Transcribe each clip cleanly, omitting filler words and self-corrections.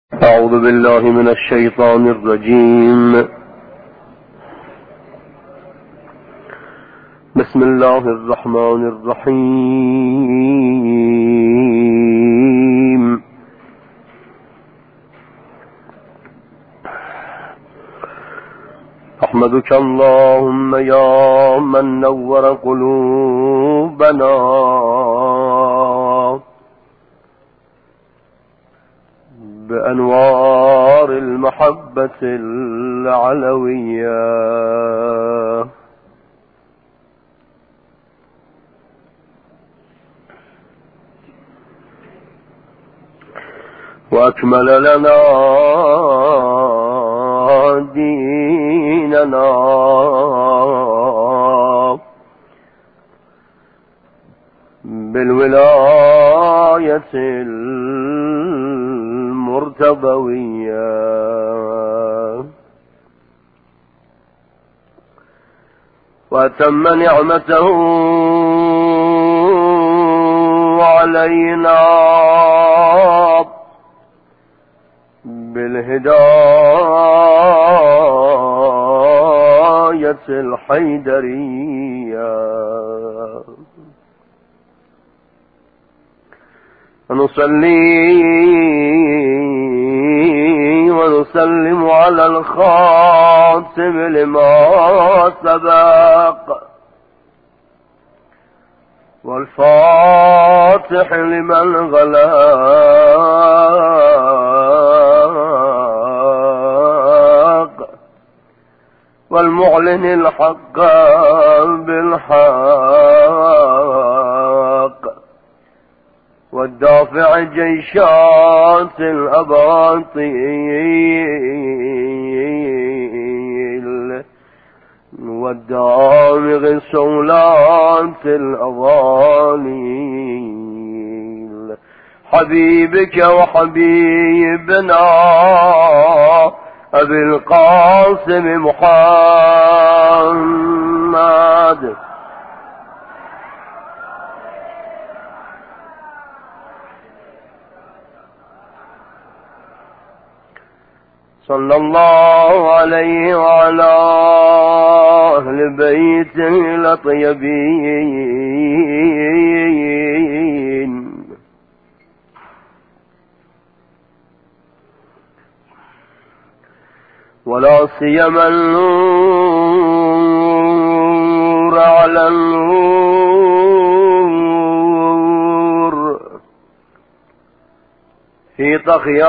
أعوذ بالله من الشيطان الرجيم. بسم الله الرحمن الرحيم. أحمدك اللهم يا من نور قلوبنا بأنوار المحبة العلوية، وأكمل لنا ديننا بالولاية المرتضوية، وأتم نعمته علينا بالهداية الحيدرية. ونصلي ونسلم على الخاتم لما سبق، والفاتح لمن غلق، والمعلن الحق بالحق، والدافع جيشات الأباطيل، والدامغ سولات الأضاليل، حبيبك وحبيبنا أبي القاسم محمد صلى الله عليه وعلى أهل بيته الطيبين، ولا سيما النور على النور في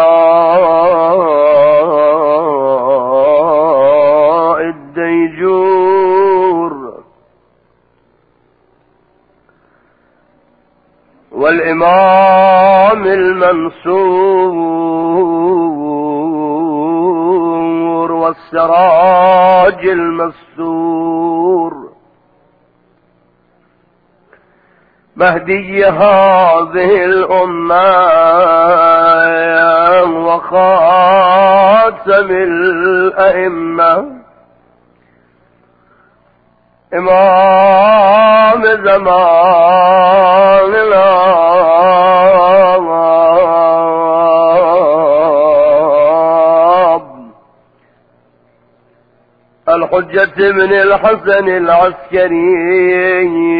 طغياء الديجور، والإمام المنصور، والسراج المستور، مهدي هذه الأمة وخاتم الأئمة، إمام زماننا الحجة بن الحسن العسكري،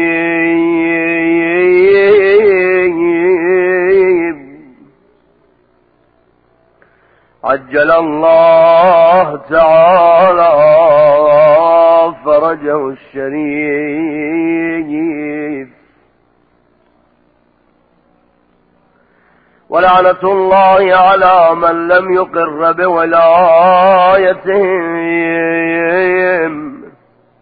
عجل الله تعالى فرجه الشريف، ولعنة الله على من لم يقر بولايتهم،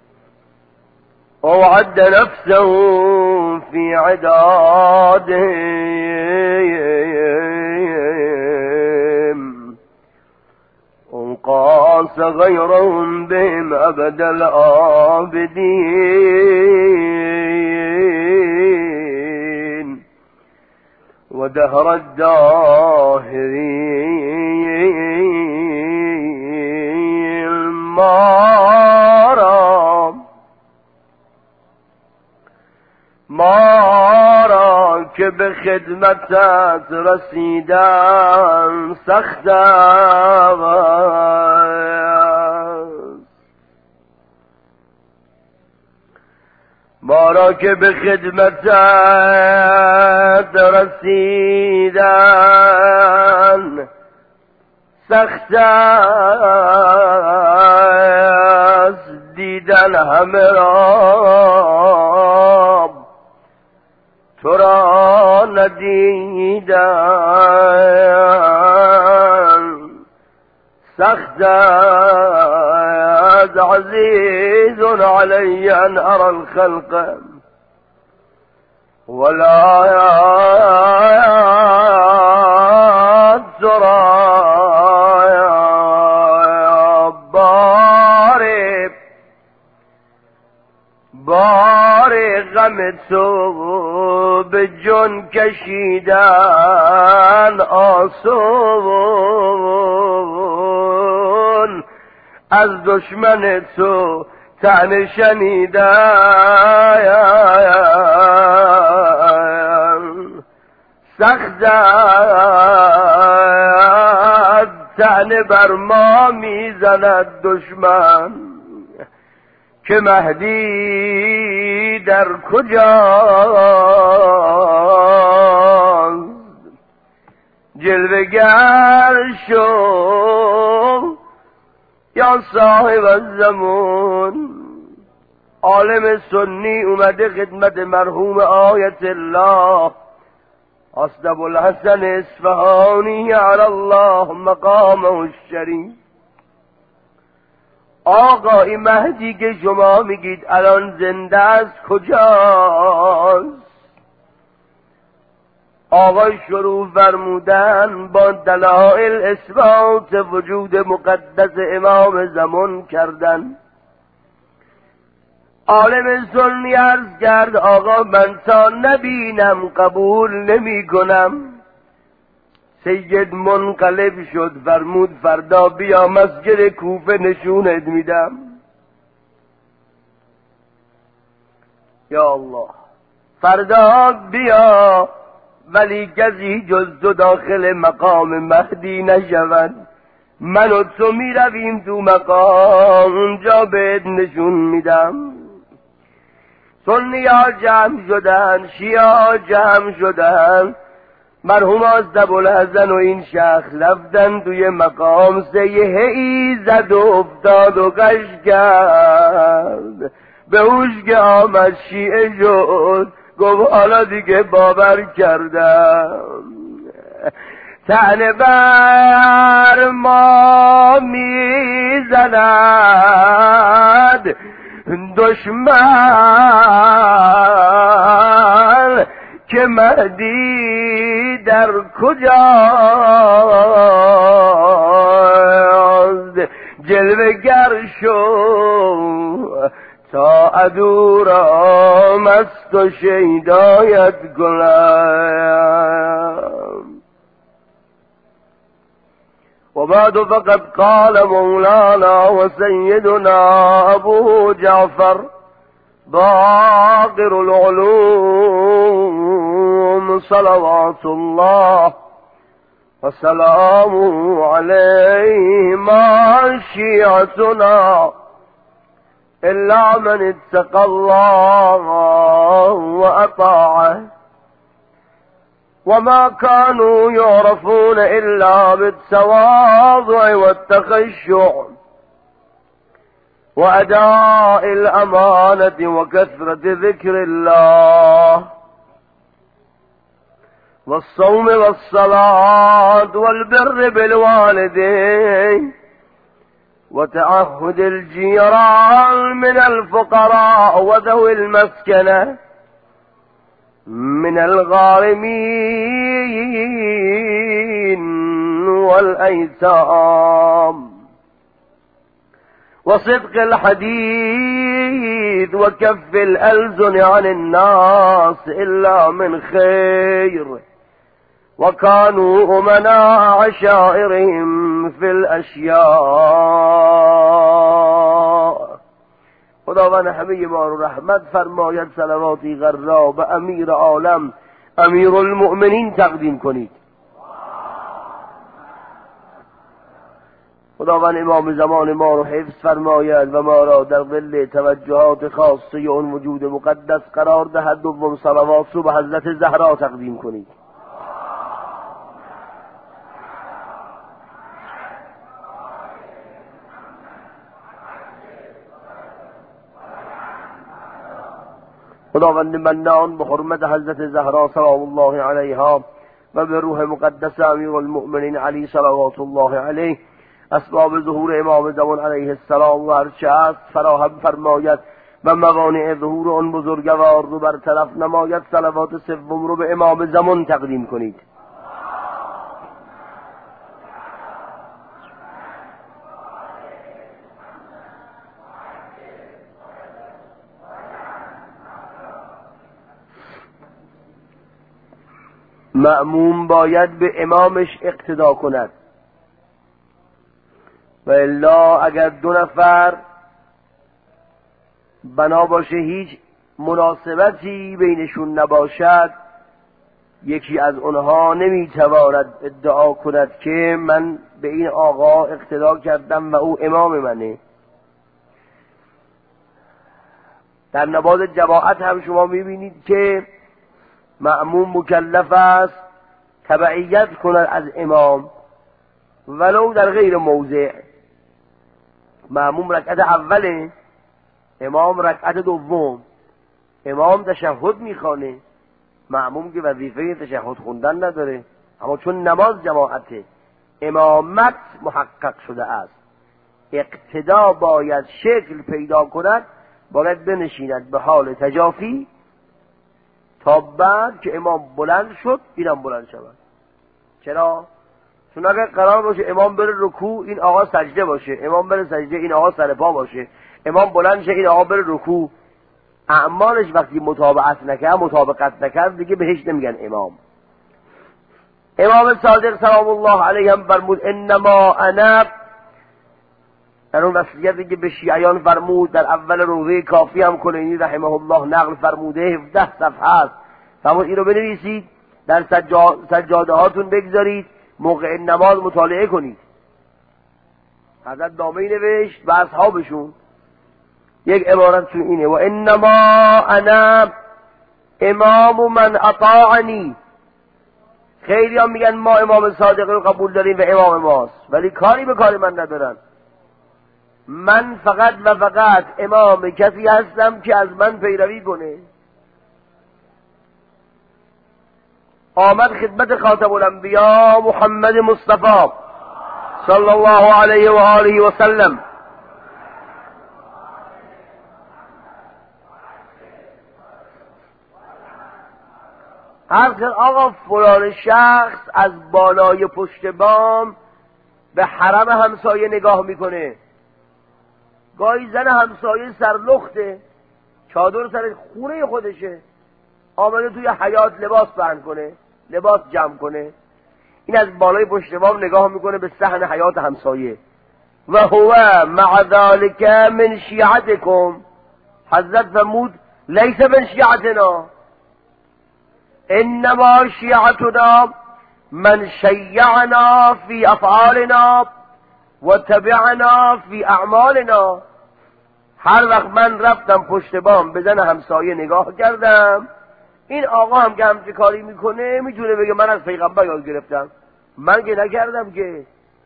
ووعد نفسه في عدادهم، وقاس غيرهم بهم أبد الآبدين، ودهر الداهرين. ما راك خدمتت رسیدن سخت است، ما را که به خدمتت رسیدن سخت است، دیدن همه را تو را ندیدن سخت است، عزیز علی ان ارى الخلق ولا ترى بار غم تو به جان کشیدن آسان، از دشمن تو طعنه شنیدن سخت است، طعنه بر ما میزند دشمن که مهدی در کجاست، جلوه‌گر شو یا صاحب الزمان. عالم سنی اومده خدمت مرحوم آیت الله حسن ابوالحسن اصفهانی علی الله مقامه الشریف، آقا این مهدی که شما میگید الان زنده است کجاست؟ آقا شروع فرمودن با دلائل اثبات وجود مقدس امام زمان کردن. عالم سنی عرض کرد آقا من تا نبینم قبول نمی کنم. سید منقلب شد فرمود فردا بیا مسجد کوفه نشونت میدم. یا الله، فردا بیا ولی کسی جز تو داخل مقام مهدی نشود، من و تو می رویم تو مقام، اونجا بهت نشون میدم. سنی ها جمع شدن، شیعه ها جمع شدن، مرحوم ابوالحسن و این شخص رفتن توی مقام، سیحه ای زد و افتاد و قش کرد، به هوش که آمد شیعه شد، گفت حالا دیگه باور کردم. طعنه بر ما میزند دشمن که مهدی در کجاست، جلوه‌گر شو تا عدو را مست و شیدایت کنم. و بعد فقد قال مولانا و سیدنا ابو جعفر باقر العلوم صلوات الله و سلامه علیه ما شیعتنا إلا من اتقى الله وأطاعه وما كانوا يعرفون إلا بالتواضع والتخشع وأداء الأمانة وكثرة ذكر الله والصوم والصلاة والبر بالوالدين وتعهد الجيران من الفقراء وذوي المسكنة من الغارمين والأيتام وصدق الحديث وكف الألسن عن الناس إلا من خير وكانوا أمناء عشائرهم في الأشياء. خداوند همه ما رو رحمت فرماید، صلواتی غرا به امیر عالم امیرالمؤمنین تقدیم کنید. خداوند امام زمان ما رو حفظ فرماید و ما را در ظل توجهات خاصه اون وجود مقدس قرار دهد. دوم صلوات رو به حضرت زهرا تقدیم کنید. خداوند منان به حرمت حضرت زهرا سلام الله علیها و به روح مقدس امیرالمؤمنین علی صلوات الله علیه اسباب ظهور امام زمان علیه السلام و هرچه است فراهم فرماید و موانع ظهور آن بزرگوار رو برطرف نماید. صلوات سوم رو به امام زمان تقدیم کنید. مأموم باید به امامش اقتدا کند و الا اگر دو نفر بنا باشه هیچ مناسبتی بینشون نباشد، یکی از اونها نمیتواند ادعا کند که من به این آقا اقتدا کردم و او امام منه. در نماز جماعت هم شما میبینید که مأموم مکلف است تبعیت کند از امام ولو در غیر موضع. مأموم رکعت اوله، امام رکعت دوم. امام تشهد میخوانه، مأموم که وظیفه تشهد خوندن نداره، اما چون نماز جماعته امامت محقق شده است، اقتدا باید شکل پیدا کند، باید بنشیند به حال تجافی تا بعد که امام بلند شد اینم بلند شود. چرا؟ چون اگر قرار باشه امام بره رکوع این آقا سجده باشه، امام بره سجده این آقا سر پا باشه، امام بلند شه این آقا بره رکوع، اعمالش وقتی مطابقت نکرد دیگه بهش نمیگن امام. امام صادق سلام الله علیه هم فرمود انما انا، در اون وصیتی که به شیعیان فرمود در اول روضه کافی هم کلینی رحمه الله نقل فرموده، 17 صفحه است. فرمود این رو بنویسید، در سجاده هاتون بگذارید، موقع نماز مطالعه کنید. حضرت نامه‌ای نوشت به اصحابشون، یک عبارت تو اینه: و انما انا امام من اطاعنی. خیلی هم میگن ما امام صادق رو قبول داریم و امام ماست، ولی کاری به کار من ندارن. من فقط و فقط امام کسی هستم که از من پیروی کنه. آمد خدمت خاتم الانبیا محمد مصطفی صلی الله علیه و آله و سلم، هر که آقا فلان شخص از بالای پشت بام به حرم همسایه نگاه میکنه. گاهی زن همسایه سرلخته، چادر سر خونه خودشه، آمده توی حیاط لباس پهن کنه، لباس جمع کنه، این از بالای پشت بام نگاه میکنه به صحن حیاط همسایه. و هو مع ذلك من شیعتکم، حضرت فرمود لیس من شیعتنا، انما شیعتنا من شیعنا فی افعالنا و تبعنا فی اعمالنا. هر وقت من رفتم پشت بام به زن همسایه نگاه کردم، این آقا هم که همچه کاری میکنه میتونه بگه من از پیغمبر یاد گرفتم. من که نکردم، که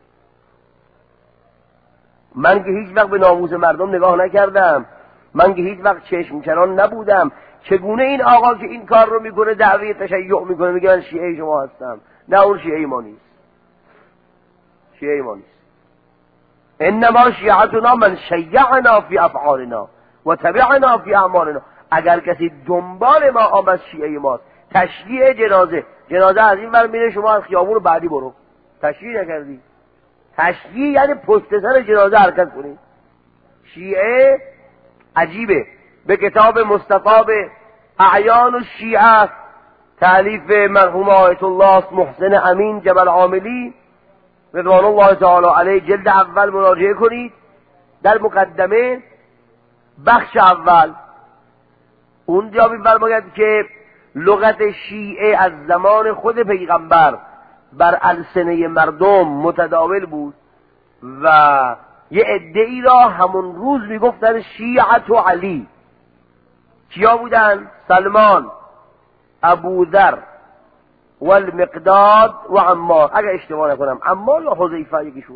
من که هیچ وقت به ناموس مردم نگاه نکردم، من که هیچ وقت چشم کنان نبودم. چگونه این آقا که این کار رو میکنه دعوی تشیع میکنه میگه من شیعه شما هستم؟ نه، اون شیعه ما نیست، شیعه ما نیست. انما شیعتنا من شیعنا فی افعالنا و تبعنا فی اعمالنا. اگر کسی دنبال ما آمد شیعه ماست. تشییع جنازه از این ور میره، شما از خیابون بعدی برو، تشییع نکردی. تشییع یعنی پشت سر جنازه حرکت کنی. شیعه عجیبه. به کتاب مصطفی به اعیان الشیعه تألیف مرحوم آیت الله محسن امین جبل عاملی رضوان الله تعالی علیه جلد اول مراجعه کنید. در مقدمه بخش اول اونجا می‌فرماید که لغت شیعه از زمان خود پیغمبر بر السنه مردم متداول بود و یه عده‌ای را همون روز میگفتن شیعت و علی. کیا بودن؟ سلمان، ابوذر و المقداد و عمار، اگر اشتباه نکنم عمار یا حذیفه یکیشون.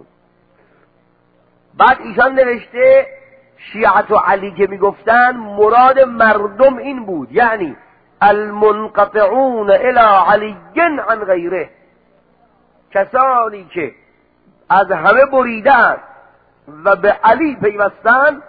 بعد ایشان نوشته شیعت و علی که میگفتن مراد مردم این بود، یعنی المنقطعون الی علی عن غیره، کسانی که از همه بریدن و به علی پیوستن،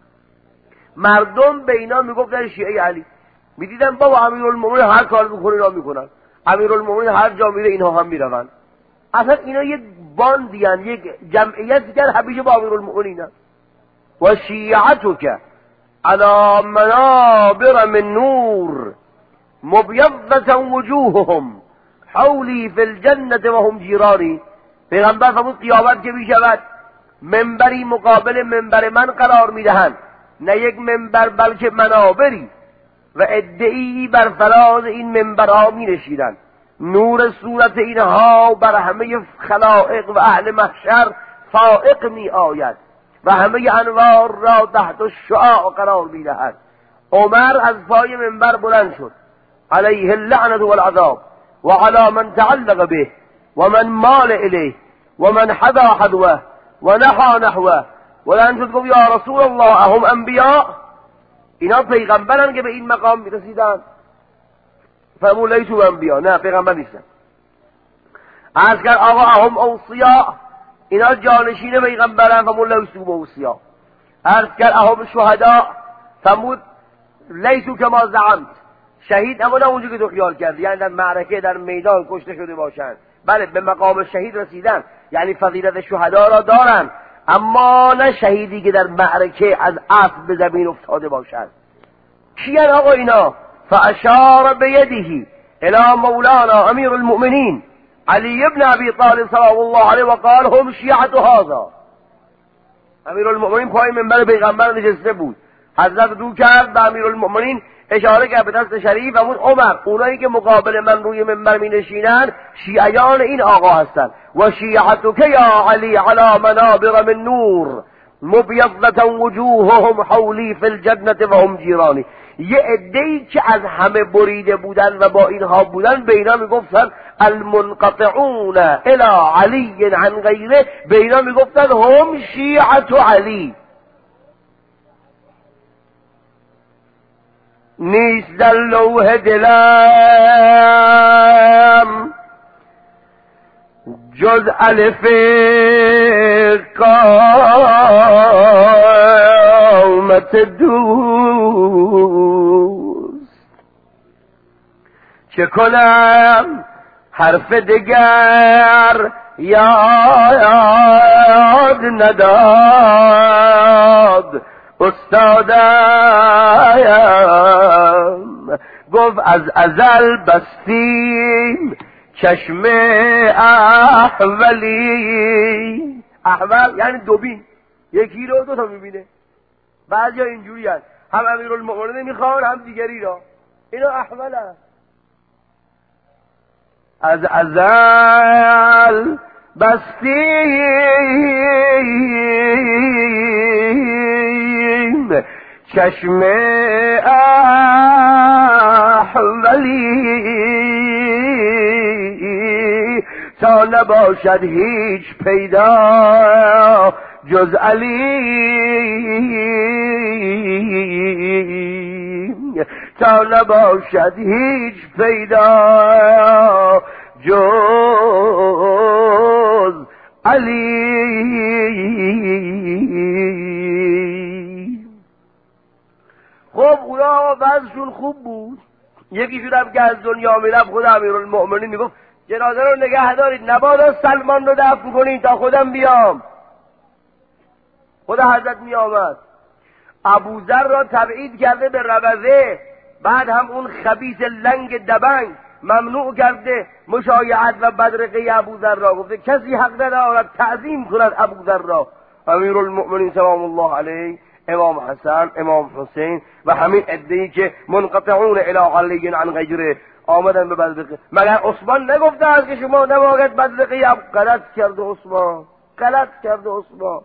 مردم به اینا میگفتن شیعه علی. میدیدن بابا امیرالمومنین هر کار میکنه اینا میکنن، امیرالمومنین هر جا میره اینها هم میروند. اصلا اینا یک باندیان، یک جمعیت دیگر همیشه با امیرالمومنین. و شیعتک علی منابر من نور مبیضة وجوههم حولی فی الجنة و هم جیرانی. پیغمبر فرمود قیامت که میشود منبری مقابل منبر من قرار میدهند، نه یک منبر بلکه منابری، و عده‌ای بر فراز این منبرها می نشیدند. نور صورت اینها بر همه خلائق و اهل محشر فائق می آید و همه انوار را تحت الشعاع قرار می دهد. عمر از پای منبر بلند شد، علیه اللعنة والعذاب و علی من تعلق به و من مال الیه و من حدا حدوه و نحا نحوه، و لن تقول یا رسول الله اهم انبیاء، اینا پیغمبرن که به این مقام میرسیدن؟ فرمود لیسو انبیاء، نه پیغمبر نیستن. عرض کرد آقا اهم اوصیاء، اینا جانشین پیغمبرن؟ فرمود لیسو اوصیاء. عرض کرد اهم شهداء، فرمود لیسو کما زعمت، شهید اما نه اونجا که تو خیال کردی، یعنی در معرکه در میدان کشته شده باشند. بله به مقام شهید رسیدن، یعنی فضیلت شهدا را دارن، اما نه شهیدی که در معرکه از اسب به زمین افتاده باشد. کیان آقا اینا؟ فاشار بیده الى مولانا امیر المؤمنین علی ابن ابی طالب صلی الله علیه و قال هم شیعت هذا. امیر المؤمنین پای منبر پیغمبر نشسته بود، حضرت رو کرد به امیر المؤمنین، اشاره کرد به دست شریف و بود عمر، اونایی که مقابل من روی منبر می نشینن شیعیان این آقا هستند. و شیعتک یا علی علی منابر من نور مبیضة وجوههم حولی فی الجنة و هم جیرانی. یه عده‌ای که از همه بریده بودن و با اینها بودن به اینا میگفتن المنقطعون الی علی عن غیره، به اینا میگفتن هم شیعت علی. نیست در لوح دلم جز الف قامت دوست، چه کنم حرف دگر یاد نداد استادم. گفت از ازل بستیم چشم احولی. احول یعنی دوبین، یکی رو دو تا میبینه. بعضی ها اینجوری هست، هم امیرالمؤمنین میخوان هم دیگری را، اینا احول هست. از ازل بستیم چشم احولی تا نباشد هیچ پیدا جز علی، تا نباشد هیچ پیدا جز علی. خب اونا وضعشون خوب بود، یکیشون هم که از دنیا میرفت خود امیرالمؤمنین میگفت جنازه رو نگه دارید، نبادا سلمان رو دفن کنید تا خودم بیام. خود حضرت می آمد. ابوذر را تبعید کرده به روضه، بعد هم اون خبیث لنگ دبنگ ممنوع کرده مشایعت و بدرقه ابوذر را، گفته کسی حق ندارد تعظیم کند ابوذر را. امیرالمؤمنین سلام الله علیه امام حسن، امام حسین و همین عده‌ای که منقطعون الی علی عن غیره آمدن به بدرقه. مگر عثمان نگفته است که شما نباید بدرقه؟ غلط کرده عثمان، غلط کرده عثمان.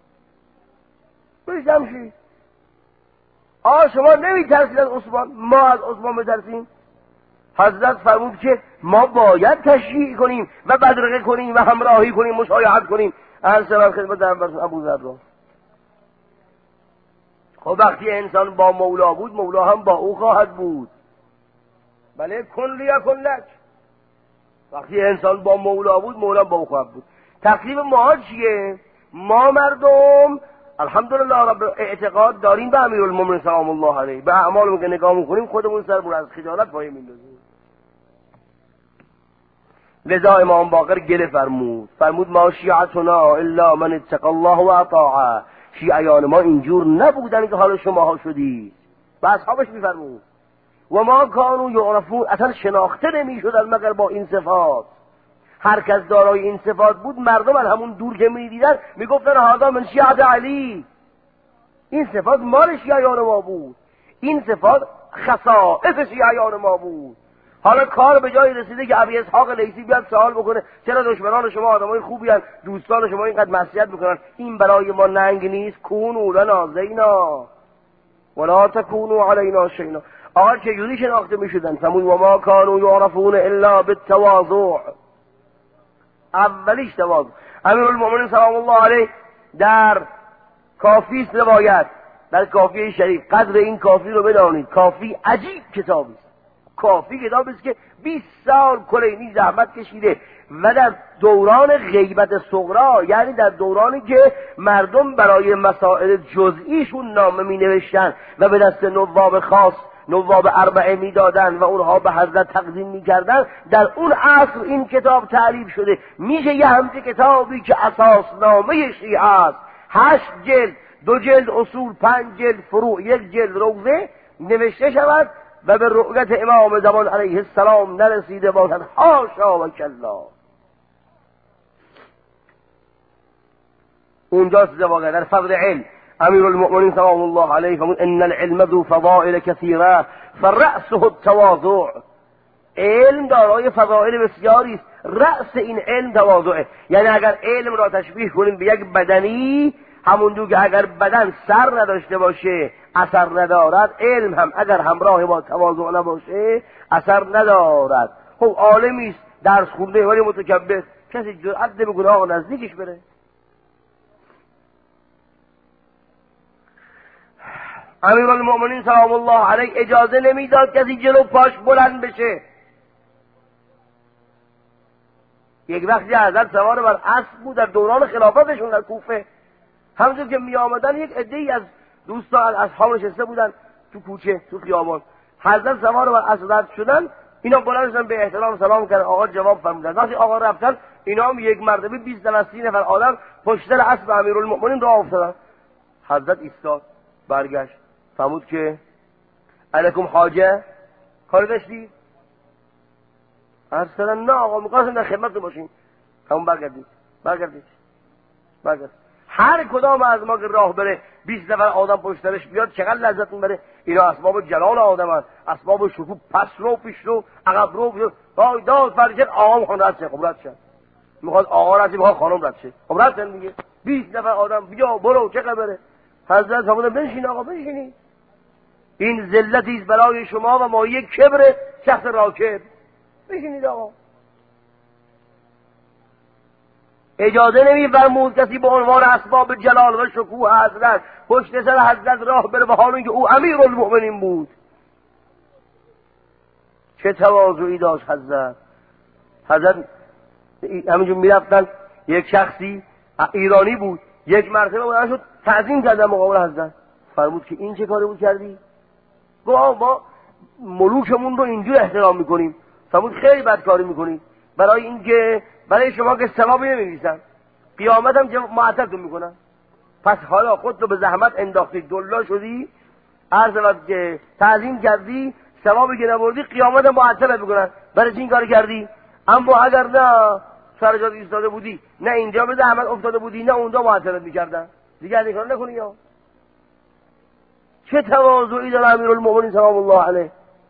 بریشم شید شما نمیترسید از عثمان، ما از عثمان بترسیم؟ حضرت فرمود که ما باید تشییع کنیم و بدرقه کنیم و همراهی کنیم، مشایعت کنیم. هر سبب خدمت دربارش ابو ذر. خب وقتی انسان با مولا بود، مولا هم با او خواهد بود. بله، کن لیکن لک. وقتی انسان با مولا بود، مولا با او خواهد بود. تکلیف ما چیه؟ ما مردم الحمدلله رب اعتقاد داریم به امیرالمومنین سلام الله علیه. به اعمالمون که نگاه میکنیم خودمون سرمون از خجالت پایه میندازیم. لذا امام باقر گله فرمود ما شیعتنا الا من اتقى الله و اطاعه. شیعیان ما اینجور نبودن که حال شماها شدید. و اصحابش میفرمود و ما کانوا یعرفون، اصلا شناخته نمیشدن مگر با این صفات. هر کس دارای این صفات بود، مردم از همون دور که میدیدن میگفتن هذا من شیعت علی. این صفات مال شیعیان ما بود، این صفات خصائص شیعیان ما بود. حالا کار به جایی رسیده که ابی اسحاق لیثی بیاد سوال بکنه چرا دشمنان شما آدمای خوبی هستند، دوستان شما اینقدر معصیت میکنن؟ این برای ما ننگ نیست؟ کونوا لنا زینا ولا تکونوا علینا شینا. آقا چجوری شناخته میشدن؟ فرمود و ما کانوا یعرفون الا بالتواضع. اولیش تواضع. امیرالمومنین سلام الله علیه در کافی روایت، در کافی شریف، قدر این کافی رو بدانید. کافی عجیب کتابی است. کافی کتابی است که 20 سال کلینی زحمت کشیده و در دوران غیبت صغرا، یعنی در دورانی که مردم برای مسائل جزئیشون نامه می نوشتن و به دست نواب خاص، نواب اربعه می دادن و اونها به حضرت تقدیم می کردن، در اون عصر این کتاب تعریف شده. میشه یه همچه کتابی که اساسنامه شیعه است، 8 جلد، 2 جلد اصول، 5 جلد فروع، 1 جلد روضه نوشته شود و به رؤیت امام زمان علیه السلام نرسیده باشد. حاشا و کلا. اونجاست واقعا در فضل علم امیرالمؤمنین سلام الله علیه فرمود ان العلم ذو فضائل کثیره فرأسه التواضع. علم دارای فضائل بسیاری است، رأس این علم تواضعه. یعنی اگر علم را تشبیه کنیم به یک بدنی، همونجور که اگر بدن سر نداشته باشه اثر ندارد، علم هم اگر همراه با تواضع نباشه اثر ندارد. خب عالمی است درس خونده ولی متکبر، کسی جرأت نمیکنه آقا نزدیکش بره. امیرالمؤمنین سلام الله علیه اجازه نمیداد کسی جلو پاش بلند بشه. یک وقتی حضرت سوار بر اسب بود در دوران خلافتشون در کوفه. همونجور که می آمدن یک عده‌ای از دوستان اصحاب نشسته بودن تو کوچه، تو خیابان. حضرت سوار بر اسب رد شدن، اینا بلند شدن به احترام سلام کردن، آقا جواب فرمودن. وقتی آقا رفتن، اینا هم یک مرتبه 20 تا 30 نفر آدم پشت سر اسب امیرالمؤمنین راه افتادن. حضرت ایستاد، برگشت، فرمود که علیکم حاجه، کاری داشتی؟ اصلا نه آقا، می‌خواستم در خدمت باشیم. همون برگردید. هر کدام از ما که راه بره 20 نفر آدم پشت سرش بیاد چقدر لذت میبره. اینا اسباب جلال آدم هست، اسباب شکوه. پس رو، پیش رو، عقب رو، داد فرجت آقا خون رد شه. خب رد شد، میخواد آقا رد شه، میخواد خانم رد شه. خب رد شد دیگه. 20 نفر آدم بیا برو چه خبره. حضرت فرمود بنشین آقا بنشینید، این ذلتی است برای شما و ما یک کبر شخص راکب. بشینید آقا. اجازه نمی‌فرمود کسی به عنوان اسباب جلال و شکوه حضرت پشت سر حضرت راه بره، به حال اینکه او امیرالمؤمنین بود. چه تواضعی داشت حضرت همینجور میرفتن، یک شخصی ایرانی بود، یک مرتبه بلند شد تعظیم کردن مقابل حضرت. فرمود که این چه کاری بود کردی؟ گفت ما ملوکمون رو اینجور احترام میکنیم. فرمود خیلی بد کاری میکنید، برای اینکه برای شما که ثوابی نمی‌نویسن، قیامت هم معطلتون میکنن. پس حالا خودتو به زحمت انداختی، دلا شدی، هر وقت که تعظیم کردی ثوابی که نبردی قیامت هم معطلت میکنن. برای این کار کردی. اما اگر نه سر جات ایستاده بودی، نه اینجا به زحمت افتاده بودی، نه اونجا معطلت میکردن، دیگه این کار نکنی. یا چه تواضعی داره امیرالمؤمنین سلام الله علیه.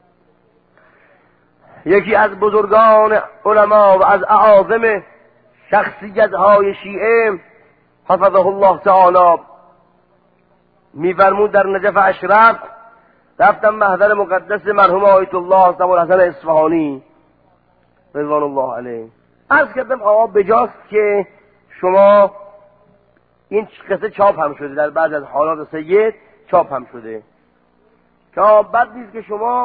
یکی از بزرگان علما و از اعاظم شخصیت‌های شیعه حفظه الله تعالی می‌فرمود در نجف اشرف رفتم محضر مقدس مرحوم آیت الله ابوالحسن اصفهانی رضوان الله علیه. عرض کردم آقا بجاست که شما این قصه چاپ هم شده، در بعض از حالات سید چاپ هم شده، که بد نیست که شما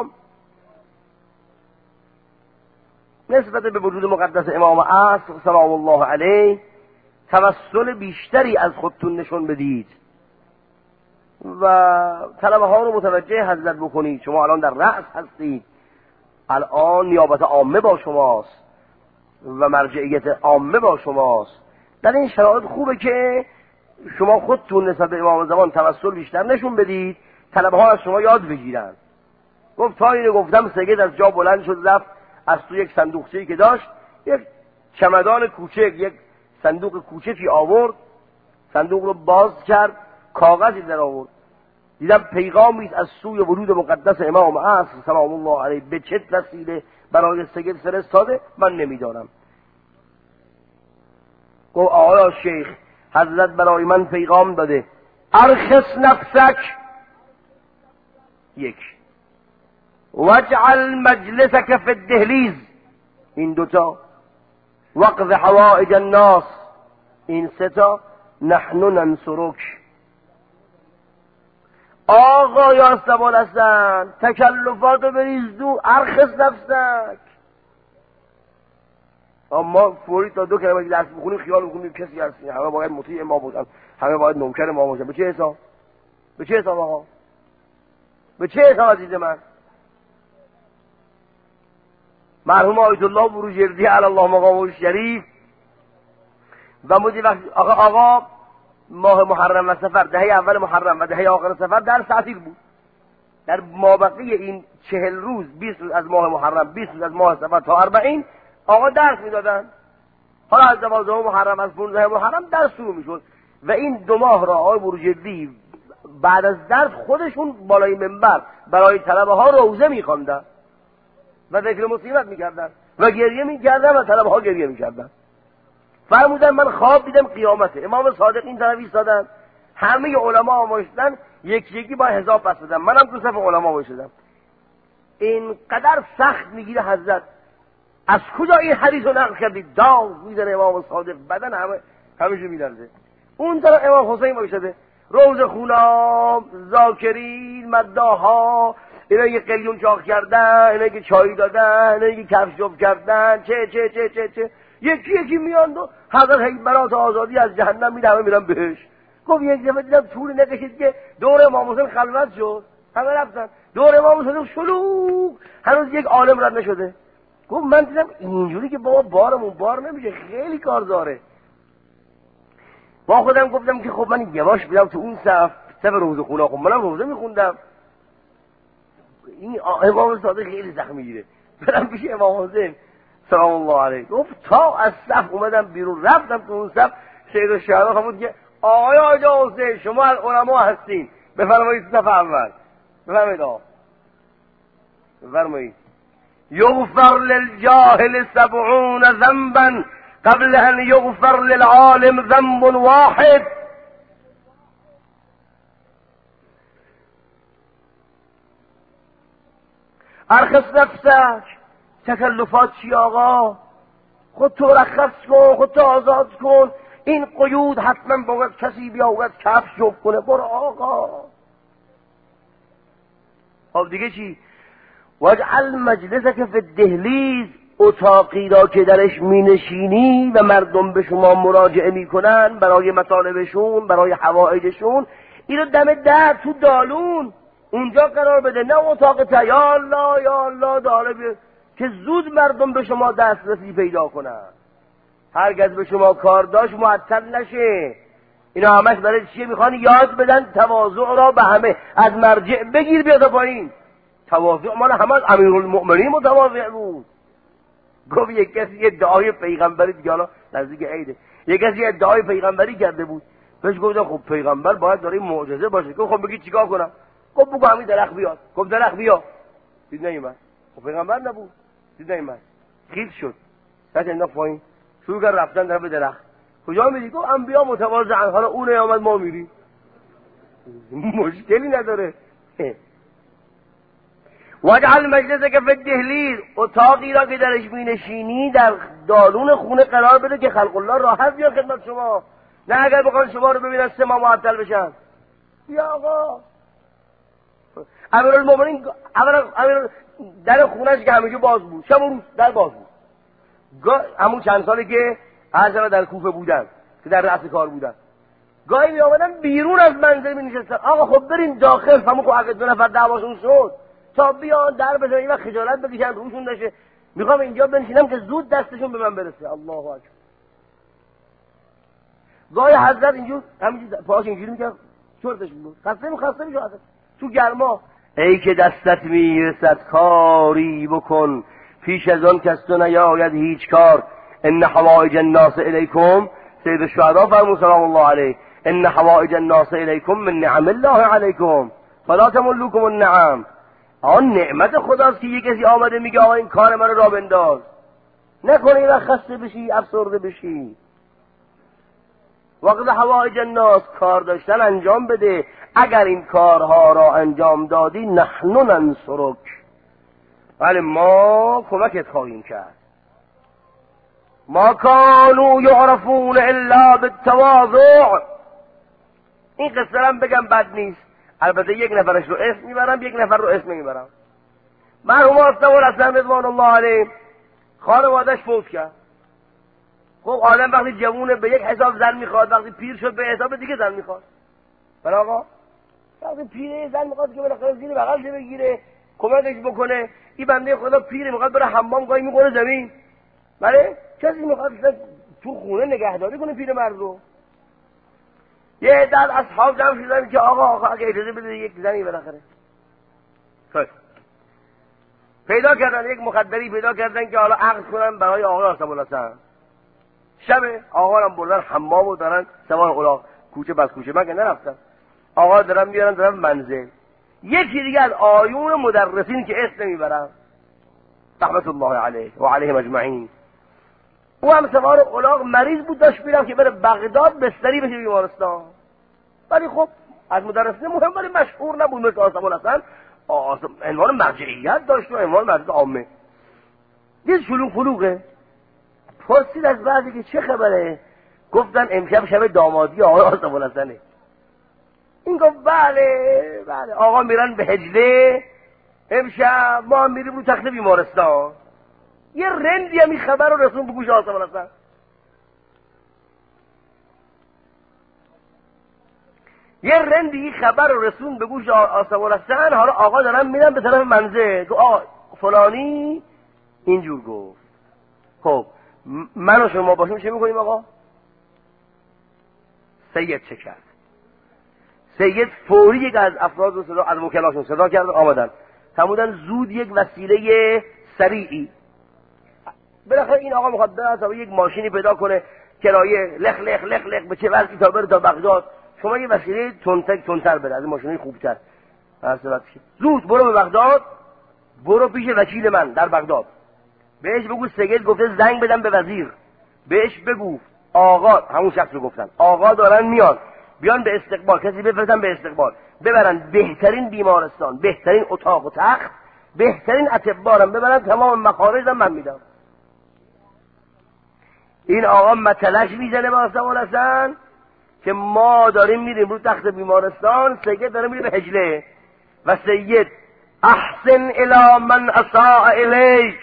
نسبت به وجود مقدس امام عصر سلام الله علیه توسل بیشتری از خودتون نشون بدید و طلبه ها رو متوجه حضرت بکنید. شما الان در رأس هستید، الان نیابت عامه با شماست و مرجعیت عامه با شماست. در این شرایط خوبه که شما خودتون نسبت به امام زمان توسل بیشتر نشون بدید، طلبه ها از شما یاد بگیرن. گفت تا اینو گفتم سید از جا بلند شد، رفت از تو یک صندوقچه‌ای که داشت یک چمدان کوچک، یک صندوق کوچکی آورد، صندوق رو باز کرد، کاغذی در آورد، دیدم پیغامی است از سوی ورود مقدس امام عصر سلام الله علیه، به چه وسیله برای سید فرستاده من نمیدانم. گفت آقای شیخ حضرت برای من پیغام داده ارخص نفسک، یک، واجعل مجلسک فی الدهلیز، این دوتا، وقض حوائج الناس، این ستا، نحن ننصرک. آقا یا ابوالحسن تکلفاتو بریز دو، ارخص نفسک. اما فوری تا دو کلمه درس بخونیم خیال میکنیم کسی هستیم، همه باید مطیع ما بودن، همه باید نوکر ما باشن. به چه حساب؟ به چه حساب آقا؟ به چه حساب عزیز من؟ مرحوم آیت الله بروجردی علی الله مقامه شریف و مدی وقت آقا ماه محرم و سفر، دهه اول محرم و دهه آخر سفر در تعطیل بود. در مابقی این 40 روز، 20 روز از ماه محرم، 20 روز از ماه سفر تا 40 آقا درس میدادن. حالا از 12 محرم از 15 محرم درس شروع میشد و این 2 ماه را آقای بروجردی بعد از درس خودشون بالای منبر برای طلبه ها روزه میخواندن و ذکر مصیبت میکردن و گریه میکردن و طلبه ها گریه میکردن. فرمودن من خواب دیدم قیامته، امام صادق این طرف ایستادن، همه علما آموزدن، یکی با حساب پس بدن، منم تو صف علما وایسادم. اینقدر سخت میگیره حضرت، از کجا این حدیث رو نقل کردید؟ داغ میزنه امام صادق، بدن همیشه میلرزه. اون طرف امام حسین وایساده، روز خونام، ذاکرین، مداها، اینا که قلیون چاق کردن، اینا که چای دادن، اینا که کفش جفت کردن، چه یکی میاند و حضرت هی برات آزادی از جهنم میده، همه میرن بهش. گفت یک دفعه دیدم طول نکشید که دور امام حسین خلوت شد، همه رفتن دور امام حسین شلوغ، هنوز یک عالم رد نشده. گفت من دیدم اینجوری که بابا بارمون بار نمیشه، خیلی کار داره. با خودم گفتم که خب من یواش بیام تو اون صف روزه خونا، خب منم روزه میخوندم. این امام صادق خیلی زخم میگیره، برم پیش امام حسین سلام الله علیه. گفت تا از صف اومدم بیرون، رفتم تو اون صف، سید الشهدا فرمود که آقای آقا حسین شما از علما هستین، بفرمایید صف اول. بفرمایید آقا، بفرمایید. یغفر للجاهل 70 ذنبا قبل ان یغفر للعالم ذنب واحد. ارخص نفسک، تکلفات چی آقا؟ خودتو رخص کن، خودتو آزاد کن، این قیود حتما باید کسی بیاید کفش جفت کنه. برو آقا. خب دیگه چی؟ واجعل مجلسک فی الدهلیز، اتاقی را که درش می نشینی و مردم به شما مراجعه می کنن برای مطالبشون، برای حوائجشون، اینو دم در تو دالون اونجا قرار بده، نه اتاق تا یا الله یا الله داره که زود مردم به شما دسترسی پیدا کنن. هرگز به شما کار داشت معطل نشه. اینا همش برای چیه؟ میخوان یاد بدن تواضع را به همه، از مرجع بگیر بیاد پایین. تواضع مال همه، از امیرالمؤمنین متواضع بود. گفت یک کسی ادعای پیغمبری، دیگه حالا نزدیک عیده، یک کسی ادعای پیغمبری کرده بود، بهش گفتم خب پیغمبر باید داره معجزه باشه. گفت خب بگی چیکار کنم؟ گفت بگو همین درخت بیاد. گفت درخت بیا. دید نیومد. خب پیغمبر نبود. دید نیومد. خیز شد. بعد انداخت پایین. شروع کرد رفتن طرف درخت. کجا میری؟ گفت انبیا متواضعن، حالا اون نیامد ما میریم. مشکلی نداره. واجعل مجلسک فی الدهلیز، اتاقی را که درش مینشینی در دالون خونه قرار بده که خلق الله راحت بیان خدمت شما، نه اگر بخوان شما رو ببینن 3 ماه معطل بشن. یا آقا امیرالمومنین در خونهش که همیشه باز بود، شب و روز در باز بود. همون چند سالی که هر در کوفه بودن که در رأس کار بودن، گاهی می آمدن بیرون از منزل می نشستن. آقا خب بریم داخل، همون خب اگه 2 نفر دعواشون شد تا بیان در بزنن، این وقت خجالت بکشن روشون دشه. میخوام اینجا بنشینم که زود دستشون به من برسه. الله اکبر. گاهی حضرت اینجور همینجور پاهاش اینجوری میکرد، چرتش بود، خسته میشه حضرت تو گرما. ای که دستت میرسد کاری بکن، پیش از آن کس تو نیاید هیچ کار. ان حوائج الناس الیکم، سید الشهدا فرمود سلام الله علیه، ان حوائج الناس الیکم من نعم الله علیکم فلا تملوکم النعم. آن نعمت خداست که یک کسی آمده میگه آقا این کار من را بنداز، نکنه این خسته بشی افسرده بشی. وقت حوائج الناس، کار داشتن انجام بده. اگر این کارها را انجام دادی نحن ننصرک، ولی ما کمکت خواهیم کرد. ما کانوا یعرفون الا بالتواضع. این قصه هم بگم بد نیست، البته یک نفرش رو اسم میبرم، یک نفر رو اسم نمیبرم. مرحوم آستوار حسن رضوان الله علیه خانوادش فوت کرد. خب آدم وقتی جوونه به یک حساب زن میخواد، وقتی پیر شد به حساب دیگه زن میخواد. بله آقا، وقتی پیره زن میخواد که بالاخره زیر بغلش بگیره کمکش بکنه. این بنده خدا پیره میخواد بره حمام، گاهی میکنه زمین. بله کسی میخواد تو خونه نگهداری کنه پیر مرد رو. یه عده از اصحاب جمع شدن که آقا اگه اجازه بده یک زنی بالاخره. پیدا کردن یک مخدری پیدا کردن که حالا عقد کنن برای آقای آسف الحسن. شب آقا هم بردن حمام و دارن سوار الاغ کوچه بس کوچه، من که نرفتم. آقا دارن میارن دارن منزل. یکی دیگه از آیون مدرسین که اسم نمیبرم رحمت الله علیه و علیهم اجمعین، او هم سوار الاغ مریض بود، داشت میرم که بره بغداد بستری بشه بیمارستان. ولی خب از مدرسین مهم ولی مشهور نبود مثل آسف الحسن. عنوان مرجعیت داشت و عنوان مرجع عامه. دید شلوغ فلوغه. پرسید از بعضی که چه خبره؟ گفتن امشب شب دامادی آقای آسف الحسنه. این گفت بله آقا میرن به حجله، امشب ما هم میریم رو تخت بیمارستان. یه رندی هم این خبر رو رسون به گوش آسف الحسن. یه رندی این خبر رو رسون به گوش آسف الحسن. حالا آقا دارن میرن به طرف منزل، گفت آقا فلانی اینجور گفت. خب من و شما باشیم چه میکنیم آقا؟ سید چه کرد؟ سید فوری یک از افراد رو صدا، از وکلاشون صدا کرد آمدن فرمودن زود یک وسیله سریعی. بالاخره این آقا میخواد بره یک ماشینی پیدا کنه کرایه لخ لخ لخ لخ به چه وضعی تا بره تا بغداد. شما یه وسیله تندتر بده، از این ماشینای خوبتر. زود برو به بغداد، برو پیش وکیل من در بغداد، بهش بگو سید گفته زنگ بدم به وزیر، بهش بگو آقا، همون شخص رو گفتن آقا دارن میان، بیان به استقبال، کسی بفرستن به استقبال، ببرن بهترین بیمارستان، بهترین اتاق و تخت، بهترین اطباء ببرن، تمام مخارج من میدم. این آقا متلش میزنه با آسف الحسن که ما داریم میریم رو تخت بیمارستان، سید داره میره به حجله و سید احسن الی من اساء الیک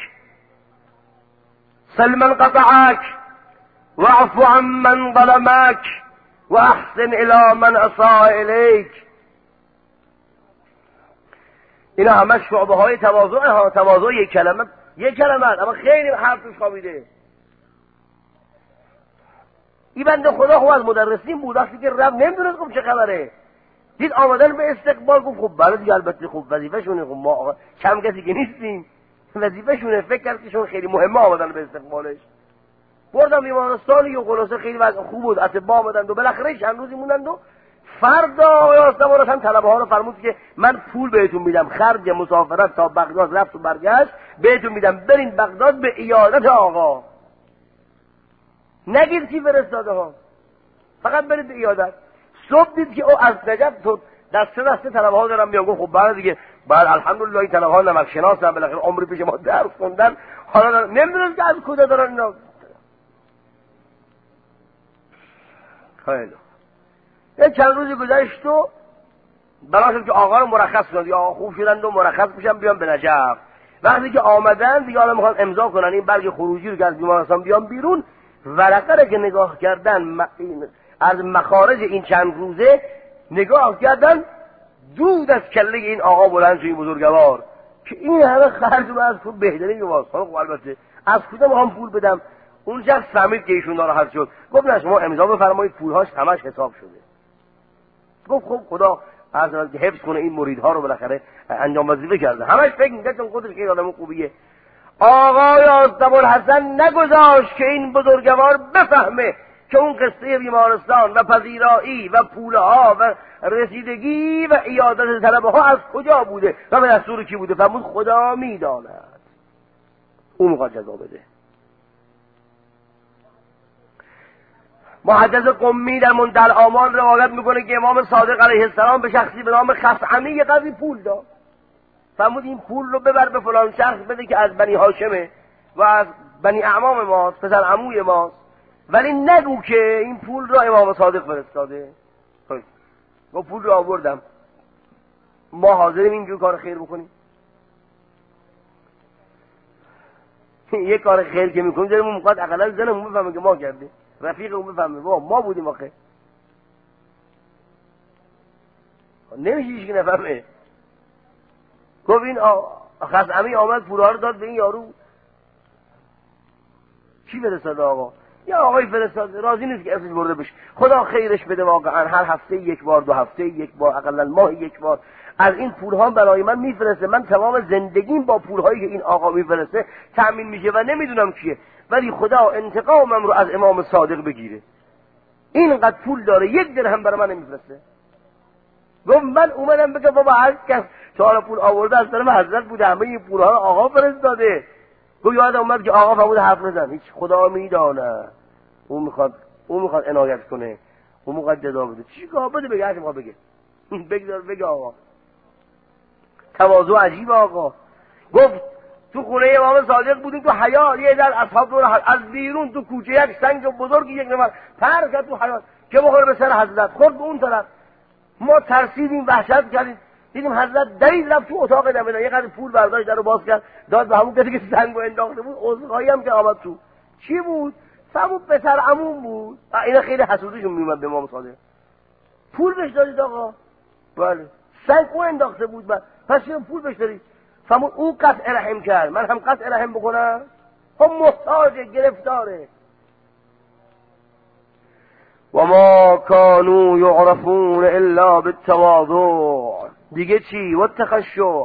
سل من قطعک واعف عن من ظلمک و احسن الی من اساء الیک. اینا همه شعبه های تواضع ها. تواضع یک کلمه اما خیلی حرف توش خوابیده. این بنده خدا خب از مدرسین بود، وقتی که رب نمیدونست خب چه خبره، دید آمدن به استقبال، گفت خب بله دیگه البته خب وظیفه‌شونه، خب ما کم کسی که نیستیم، وظیفه‌شونه. فکر کرد که شون خیلی مهمه آمدن به استقبالش. بردم بیمارستانی و خلاصه خیلی وضع خوب بود، اطباء آمدند و بالاخره چند روزی موندند و فردا یا زمان هم طلبه ها رو فرمود که من پول بهتون میدم خرج مسافرت تا بغداد رفت و برگشت بهتون میدم، برین بغداد به عیادت آقا، نگید کی فرستاده ها، فقط برید به عیادت. صبح دید که او از نجف تو دسته طلبه ها دارم میان، گفت خب بعد دیگه بعد الحمدلله این طلبه ها نمک شناسن، بالاخره عمری پیش ما درس خوندن، حالا نمیدونم که از کجا دارن اینا. خیلی یه چند روزی گذشت و بناشد که آقا رو مرخص کنند، یا آقا خوب شدند و مرخص میشن بیان به نجف. وقتی که آمدن دیگه حالا میخوان امضا کنن این برگ خروجی رو که از بیمارستان بیان بیرون، ورقه رو که نگاه کردن از مخارج این چند روزه نگاه کردن، دود از کله این آقا بلند شد، این بزرگوار که این همه خرج رو از پول بهترین میواز. خب البته از کجا میخوام پول بدم؟ اون شخص فهمید که ایشون ناراحت شد، گفت نه شما امضا بفرمایید پولهاش همش حساب شده. گفت خب خدا از حفظ کنه این مریدها رو، بالاخره انجام وظیفه کرده، همش فکر می‌کرد چون خودش خیلی آدم خوبیه. آقای آستاب‌الحسن نگذاشت که این بزرگوار بفهمه که اون قصه بیمارستان و پذیرایی و پولها و رسیدگی و عیادت طلبه ها از کجا بوده و به دستور کی بوده. فرمود خدا میداند، اون میخواد جزا بده. محدث قمی در منتهی الاعمال روایت میکنه که امام صادق علیه السلام به شخصی به نام خثعمی یه قدری پول داد. فرمود این پول رو ببر به فلان شخص بده که از بنی هاشمه و از بنی اعمام ماست، پسر عموی ماست، ولی نگو که این پول رو امام صادق فرستاده. با پول رو آوردم، ما حاضریم اینجور کار خیر بکنیم؟ یه کار خیر که میکنیم داریم میخواد اقلا زنمون بفهمه که ما کردیم، رفیقمون بفهمه ما بودیم آخه. نمیشه هیچ که نفهمه. گفت این خثعمی آمد پولها رو داد به این یارو. چی فرستاده آقا؟ یا آقای فرستاده راضی نیست که اسمش برده بشه، خدا خیرش بده واقعا، هر هفته یک بار، 2 هفته یک بار، اقلا ماه یک بار از این پولها برای من میفرسته. من تمام زندگیم با پولهایی که این آقا میفرسته تأمین میشه و نمیدونم چیه، ولی خدا انتقامم رو از امام صادق بگیره. اینقدر پول داره 1 درهم برای من نمیفرسته. گفت من اومدم بگم بابا هر کس چهار پول آورده از طرف حضرت بوده، همه این پولها رو آقا فرستاده. گفت یاد اومد که آقا فرمود حرف نزن، هیچ خدا میدانه، اون میخواد عنایت کنه، اون میخواد جزا بده. چی کار بده بگه، هر ما بگه بگه آقا. تواضع عجیب آقا. گفت تو خونه امام صادق بودیم تو حیاط، یه در اصحاب دور از بیرون تو کوچه یک سنگ بزرگ یک نفر پر کرد تو حیاط که بخوره به سر حضرت، خورد به اون طرف. ما ترسیدیم، وحشت کردیم، دیدیم حضرت دوید رفت تو اتاق دمیدن، یه قدر پول برداشت در رو باز کرد داد به همون کسی که سنگو انداخته بود. عذرخواهی هم که آمد تو. چی بود؟ فرمود پسر عموم بود. اینا خیلی حسودیشون میومد به امام صادق. پول بهش دادید آقا؟ بله. سنگ او انداخته بود، پس چرا پول بهش دادید؟ فرمود او قطع رحم کرد، من هم قطع رحم بکنم؟ هم محتاجه، گرفتاره. و ما کانوا یعرفون الا بالتواضع. دیگه چی؟ و التخشع.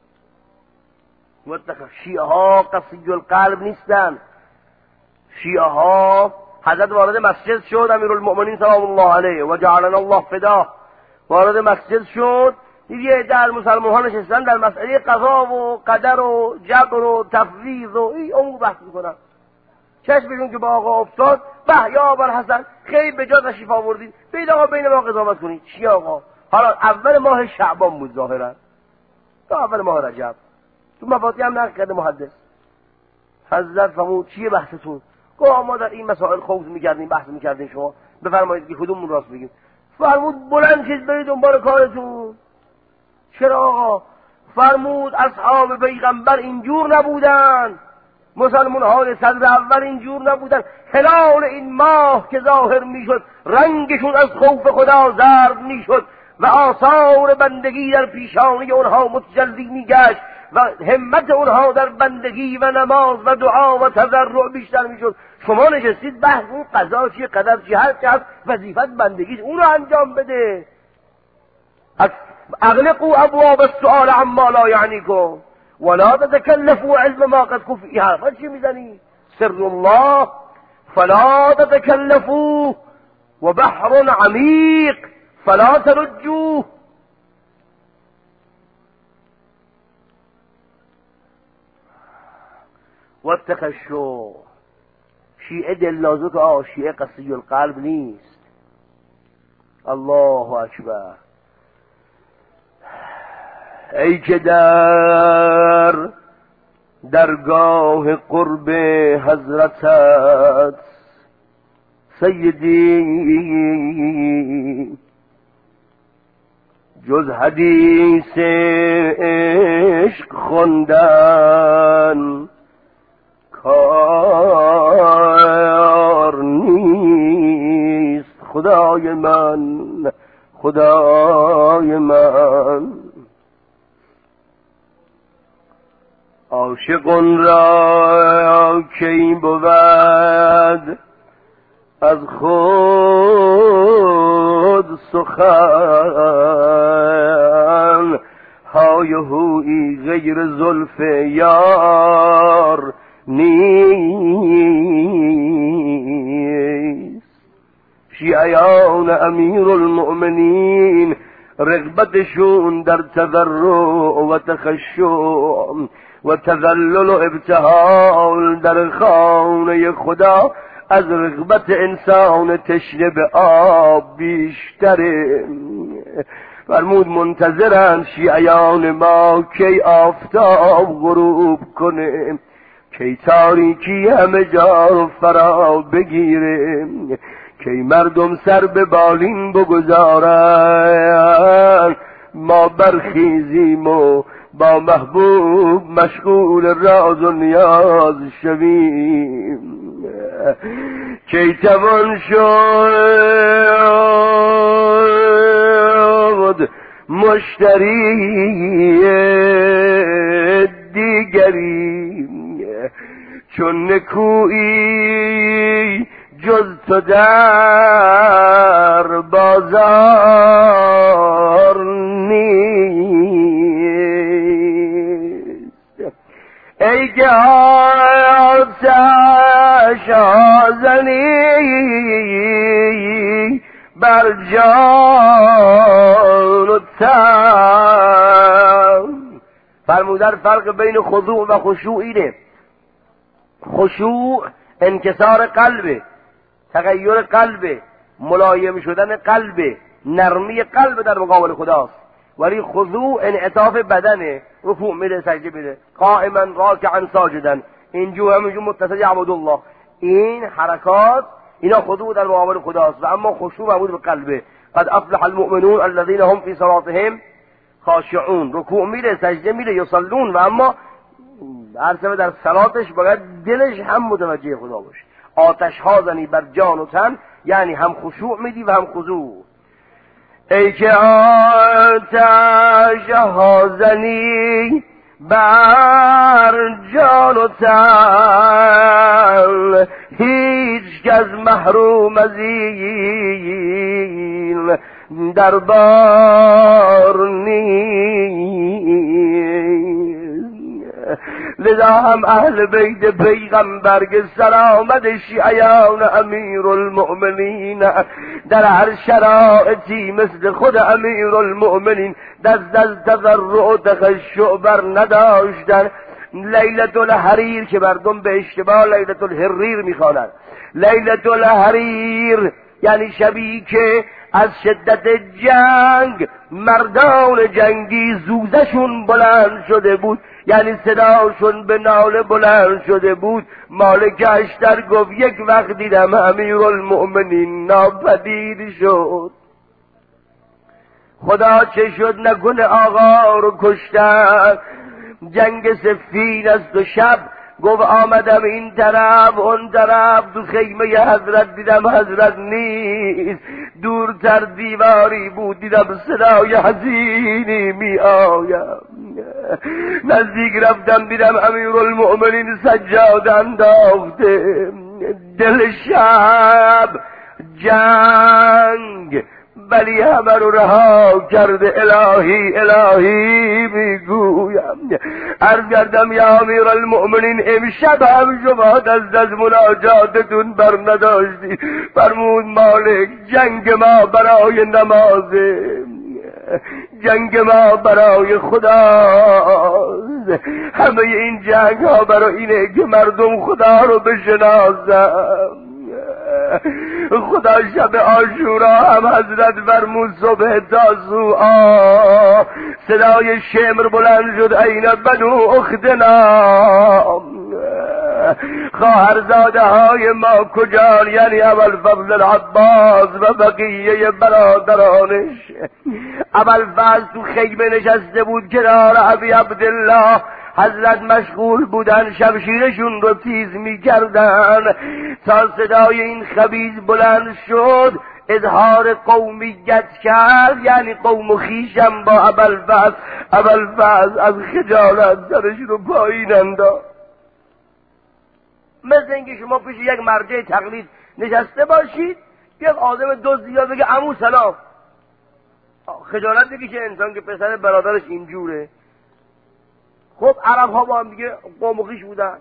شیعه ها قصی القلب نیستن. شیعه ها حضرت وارد مسجد شد، امیرالمؤمنین سلام الله علیه و جعلنا الله فداه، وارد مسجد شد، دیگه در مسلمان ها نشستن در مسئله قضا و قدر و جبر و تفویض و این امور بحث میکنن. چشمشون که با آقا افتاد، به یا ابوالحسن خیلی به جا تشریف آوردید، بید آقا بین ما قضاوت کنید. چی آقا؟ حالا اول ماه شعبان بود ظاهرا، تا اول ماه رجب تو مفاتیح هم نقل کرده محدث. حضرت فرمود چیه بحثتون؟ گفت ما در این مسائل خوض میکردیم، بحث میکردیم، شما بفرمایید که کدومون راست بگیم. فرمود بلند چیز برید دنبال کارتون. چرا آقا؟ فرمود اصحاب پیغمبر اینجور نبودن، مسلمان های صدر اول اینجور نبودن. هلال این ماه که ظاهر میشد رنگشون از خوف خدا زرد میشد و آثار بندگی در پیشانی اونها متجلی میگشت و همت اونها در بندگی و نماز و دعا و تضرع بیشتر میشد. شما نشستید بحث اون قضا چیه، قدر چیه، هر چه وظیفت بندگی اون رو انجام بده. اغلقوا ابواب السؤال عما لا یعنیکم ولا تتكلفوا علم ما قد كفي. حرفا چی میزنی؟ سر الله فلا تتكلفوا و بحر عمیق فلا ترجوه. واتخشوا. شیعه دلنازک شیعه قسی القلب نیست. الله اکبر. ای که در درگاه قرب حضرتت سیدی جز حدیث عشق خوندن کار نیست. خدای من، خدای من، عاشقان را کی بود از خود سخن های هویی غیر زلف یار نیست. شیعیان امیر المؤمنین رغبتشون در تضرع و تخشع و تذلل و ابتهال در خانه خدا از رغبت انسان تشنه به آب بیشتره. فرمود منتظرن شیعیان ما کی آفتاب غروب کنه، کی تاریکی همه جا فرا بگیره، کی مردم سر به بالین بگذارن ما برخیزیم و با محبوب مشغول راز و نیاز شویم. کی توان شد مشتری دیگری چون نکویی جز تو در بازار نیست. ای که آتش زنی بر جان و تن. فرمودن فرق بین خضوع و خشوع اینه. خشوع انکسار قلبه، تغییر قلبه، ملایم شدن قلبه، نرمی قلب در مقابل خداست. ولی خضوع انعطاف بدنه، رفوع میده، سجده میده، قائما راکعا ساجدا، اینجور همینجور متصل یعبد الله. این حرکات اینا خضوع در مقابل خداست. و اما خشوع مربوط به قلبه. قد افلح المؤمنون الذين هم في صلاتهم خاشعون. رکوع میده، سجده میده، یصلون، و اما هر سبب در صلاتش باید دلش هم متوجه خدا باشه. آتش ها زنی بر جان و تن، یعنی هم خشوع میدی و هم خضوع. ای که آتش ها زنی بر جان و تن، هیچ کس محروم از این دربار نیست. لذا هم اهل بیت پیغمبر که سلامت شیعیان امیر المؤمنین در هر شرایطی مثل خود امیر المؤمنین دست از تضرع و تخشع بر نداشتن. لیلة الحریر که مردم به اشتباه لیلة الحریر میخوانند، لیلة الحریر یعنی شبی که از شدت جنگ مردان جنگی زوزشون بلند شده بود، یعنی صداشون به ناله بلند شده بود. مالک اشتر گفت یک وقت دیدم امیر المؤمنین ناپدید شد. خدا چه شد نکنه آقا رو کشتن. جنگ سفین است و شب گفت آمدم این طرف اون طرف، تو خیمه حضرت دیدم حضرت نیست، دورتر دیواری بود دیدم صدای حزینی می آیم. نزدیک رفتم دیدم امیر المؤمنین سجاده انداخته. دل شب جنگ ولی همه رو رها کرده. الهی الهی میگویم عرض کردم یا امیر المؤمنین امشب هم شما دست از مناجاتتون بر نداشتی. فرمود مالک جنگ ما برای نمازه، جنگ ما برای خداست. همه این جنگ ها برای اینه که مردم خدا رو بشناسن. خدا شب عاشورا هم حضرت فرمود صبح تاسوعا صدای شمر بلند شد این بنو اختنا، خواهرزاده های ما کجان؟ یعنی ابوالفضل العباس و بقیه برادرانش. ابوالفضل تو خیمه نشسته بود کنار ابی عبدالله، حضرت مشغول بودن شمشیرشون رو تیز میکردن تا صدای این خبیث بلند شد، اظهار قومیت کرد، یعنی قوم و خویشم با ابوالفضل. ابوالفضل از خجالت سرش رو پایین انداخت، مثل اینکه شما پیش یک مرجع تقلید نشسته باشید، یک آدم دزدی یا بگه عمو سلام. خجالت بکشه انسان که پسر برادرش اینجوره. خب عرب ها با هم دیگه قوم و خویش بودن.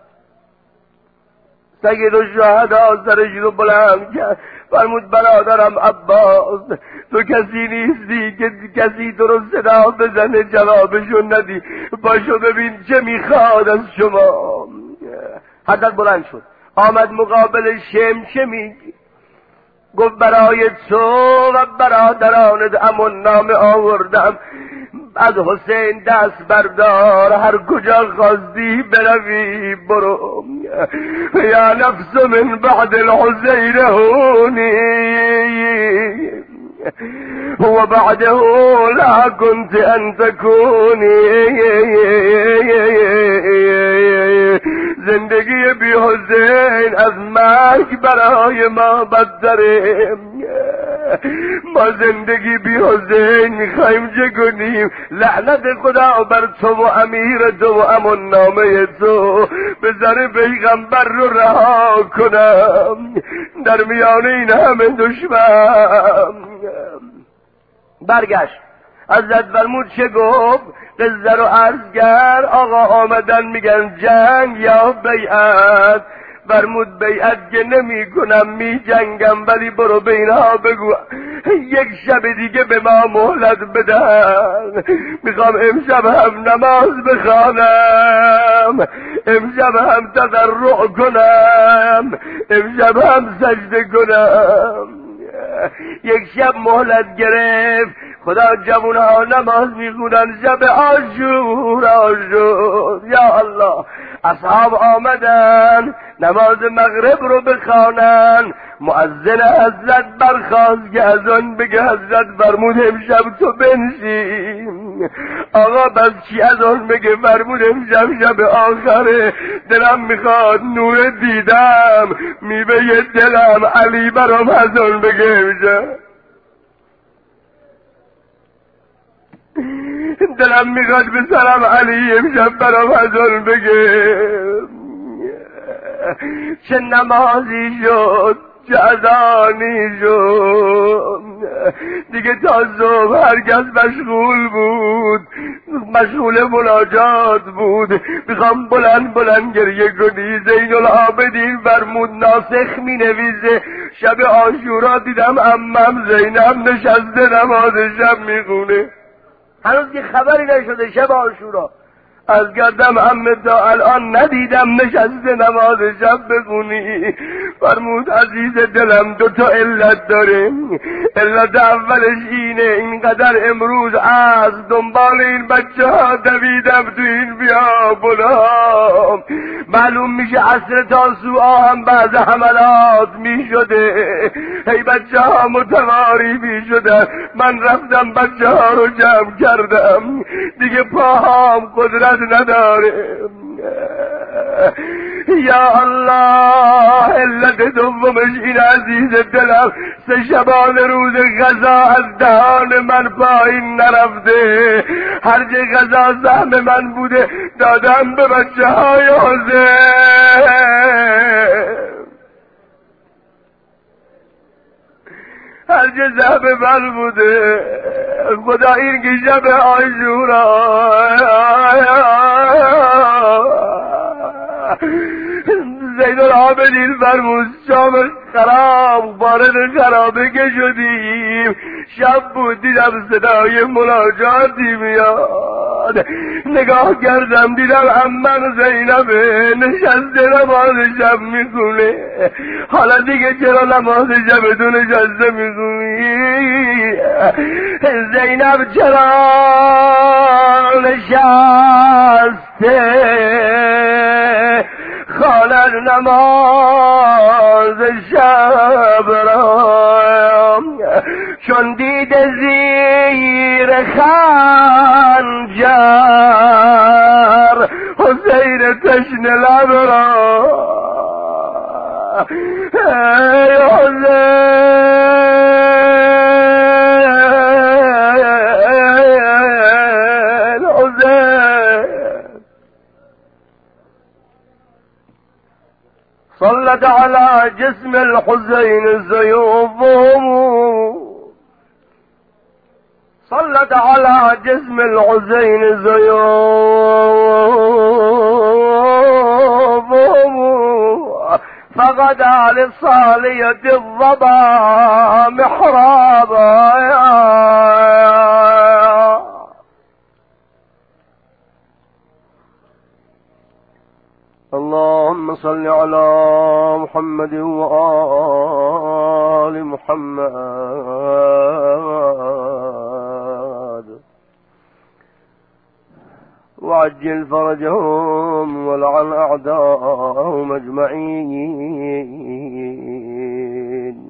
سید الشهدا سرش رو بلند کرد، فرمود برادرم عباس تو کسی نیستی که کسی تو رو صدا بزنه جوابشو ندی، باشو ببین چه میخواد از شما. حضرت بلند شد آمد مقابل شم، چه میگی؟ گفت برای تو و برادرانت امون نامه آوردم، از حسین دست بردار، هر کجا خواستی بروی برو. یا نفس من بعد الحسین هونی و بعده لا كنت ان تكوني. زندگی بی حسین از مرگ برای ما بدتره. ما زندگی بی حسین میخوایم چه کنیم؟ لعنت خدا بر تو و امیر تو و امون نامه تو، به سر پیغمبر رو رها کنم در میان این همه دشمن. برگشت حضرت فرمود چه گفت؟ قصه رو عرض کرد. آقا آمدن میگن جنگ یا بیعت. فرمود بیعت که نمی کنم، می جنگم، ولی برو به اینها بگو یک شب دیگه به ما مهلت بدن. میخوام امشب هم نماز بخوانم، امشب هم تضرع کنم، امشب هم سجده کنم. یک شب مهلت گرفت. خدا جوانها نماز میخونن، شب عاشورا شد. یا الله اصحاب آمدن نماز مغرب رو بخوانن. مؤذن حضرت برخاست که از آن بگه حضرت فرمود امشب تو بنشین. آقا بس چی از آن بگه؟ فرمود امشب شب آخره، دلم میخواد نور دیدم، میوه دلم علی برام از آن بگه امشب. دلم میخواد به سلام علی امشب برام از آن بگه. چه نمازی شد، چه اذانی شد. دیگه تا صبح هرکس مشغول بود، مشغول مناجات بود. میخوام بلند بلند گریه کنی. زین العابدین فرمود ناسخ می نویسه شب عاشورا دیدم عمم زینب نشسته نماز شب میخونه. هنوز که خبری نشده شب عاشورا. از گردم عمه تا الان ندیدم نشسته نماز شب بخونی. فرمود عزیز دلم دو تا علت داره. علت اولش اینه اینقدر امروز از دنبال این بچه ها دویدم تو این بیابونا، معلوم میشه عصر تاسوعا هم بعض حملات میشده، هی بچه ها متواری میشدن. من رفتم بچه ها رو جمع کردم، دیگه پاهام قدرت نداره. یا الله علت دومش این عزیز دلم، سه شبان روز غذا از دهان من پایین نرفته. هر جه غذا سهم من بوده دادم به بچه های حسین. هر جزا به من بوده خدا این که شب عاشورا زین العابدین فرمود شام خراب وارد خرابه که شدیم شب بود دیدم صدای مناجاتی میاد نگاه کردم دیدم عمم زینبه نشسته نماز شب میخونه حالا دیگه چرا نماز شب تو نشسته میخونی زینب چرا نشسته خانه نماز شب را چون دید زیر خنجر حسین تشن لب را ای صلت على جسم الحسين زيوفهم صلت على جسم الحسين زيوفهم فغدا للصالية الضبا محرابا اللهم صل على محمد وآل محمد وعجل فرجهم ولعن أعداءهم أجمعين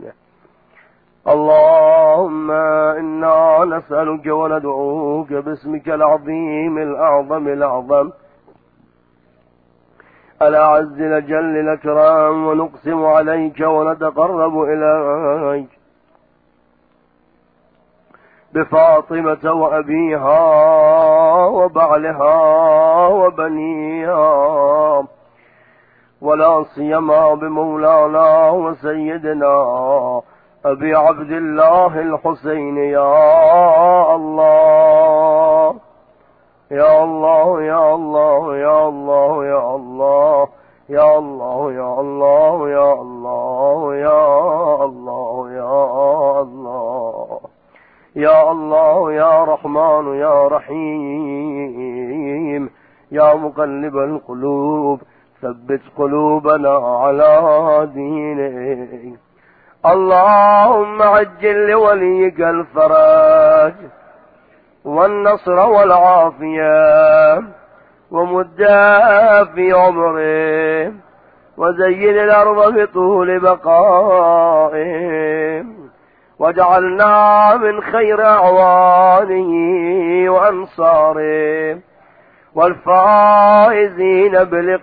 اللهم إنا نسألك وندعوك باسمك العظيم الأعظم الأعظم الأعز الأجل الأكرام ونقسم عليك ونتقرب إليك بفاطمة وأبيها وبعلها وبنيها ولا سيما بمولانا وسيدنا أبي عبد الله الحسين يا الله يا الله يا الله يا الله يا الله يا الله يا الله يا الله يا الله يا الله يا الله يا رحمن يا رحيم يا مقلب القلوب ثبت قلوبنا على دينك اللهم عجل لوليك الفرج والنصر والعافية ومد في عمره وزين الأرض بطول بقائه واجعلنا من خير أعوانه وأنصاره والفائزين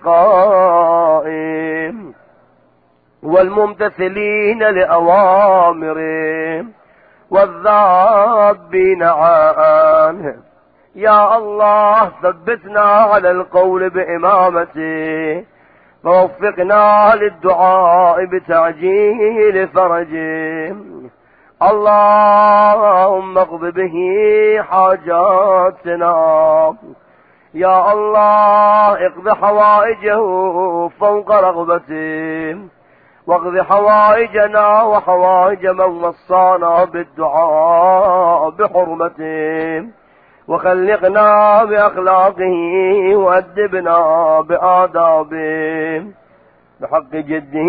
بلقائه والممتثلين لأوامره والذابين عنه يا الله ثبتنا على القول بإمامته ووفقنا للدعاء بتعجيل فرجه اللهم اقض به حاجاتنا يا الله اقض حوائجه فوق رغبته واقض حوائجنا وحوائج من وصانا بالدعاء بحرمته وخلقنا بأخلاقه وأدبنا بآدابه بحق جده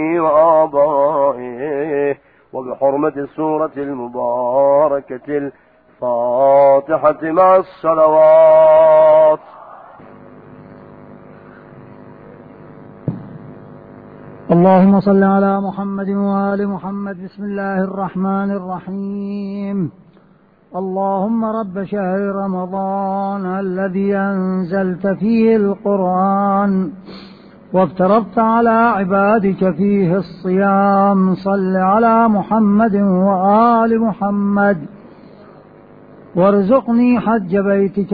وآبائه وبحرمة السورة المباركة الفاتحة مع الصلوات اللهم صل على محمد وآل محمد بسم الله الرحمن الرحيم اللهم رب شهر رمضان الذي أنزلت فيه القرآن وافترضت على عبادك فيه الصيام صل على محمد وآل محمد وارزقني حج بيتك